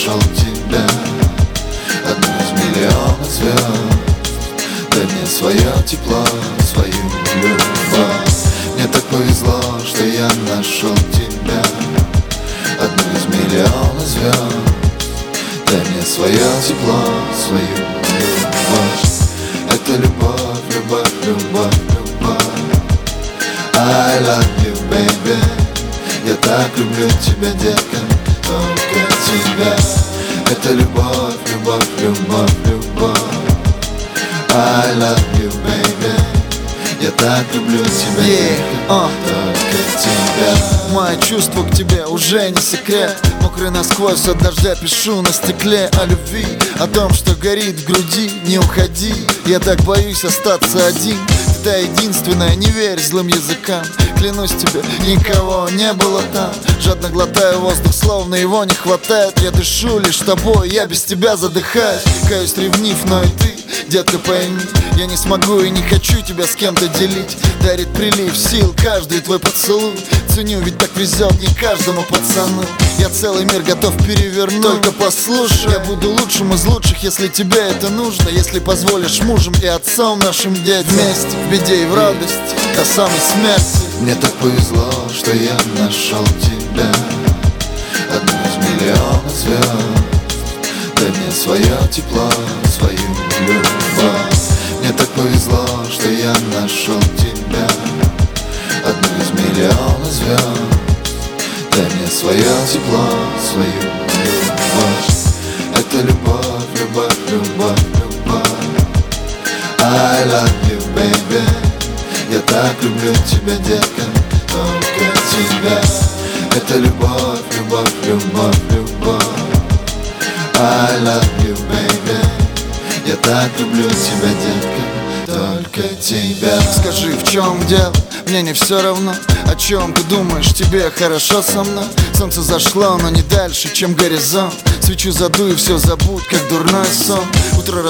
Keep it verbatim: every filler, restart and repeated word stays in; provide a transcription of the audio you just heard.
нашел тебя, одну из миллиона звезд. Дай мне свое тепло, свою любовь. Мне так повезло, что я нашел тебя, одну из миллиона звезд. Дай мне свое тепло, свою любовь. Это любовь, любовь, любовь, любовь. I love you, baby. Я так люблю тебя, детка, только тебя. Это любовь, любовь, любовь, любовь. I love you, baby. Я так люблю тебя, yeah, детка, uh. только тебя. Мои чувства к тебе уже не секрет. Мокрый насквозь от дождя пишу на стекле о любви, о том, что горит в груди. Не уходи, я так боюсь остаться один. Ты та единственная, не верь злым языкам. Клянусь тебе, никого не было там. Жадно глотаю воздух, словно его не хватает. Я дышу лишь тобой, я без тебя задыхаюсь. Каюсь ревнив, но и ты, детка, пойми, я не смогу и не хочу тебя с кем-то делить. Дарит прилив сил каждый твой поцелуй. Ценю, ведь так везет не каждому пацану. Я целый мир готов перевернуть, только послушай. Я буду лучшим из лучших, если тебе это нужно. Если позволишь мужем и отцом нашим детям. Вместе в беде и в радости, до самой смерти. Мне так повезло, что я нашел тебя, одну из миллиона звезд. Дай мне свое тепло, свою любовь. Мне так повезло, что я нашел тебя, одну из миллиона звезд. Дай мне свое тепло, свою любовь. Это любовь, любовь, любовь, любовь. I love you, baby. Я так люблю тебя, детка, только тебя. Это любовь, любовь, любовь, любовь. I love you, baby. Я так люблю тебя, детка, только тебя. Скажи, в чем дело? Мне не все равно. О чем ты думаешь? Тебе хорошо со мной? Солнце зашло, но не дальше, чем горизонт. Свечу задуй и все забудь, как дурной сон. Утро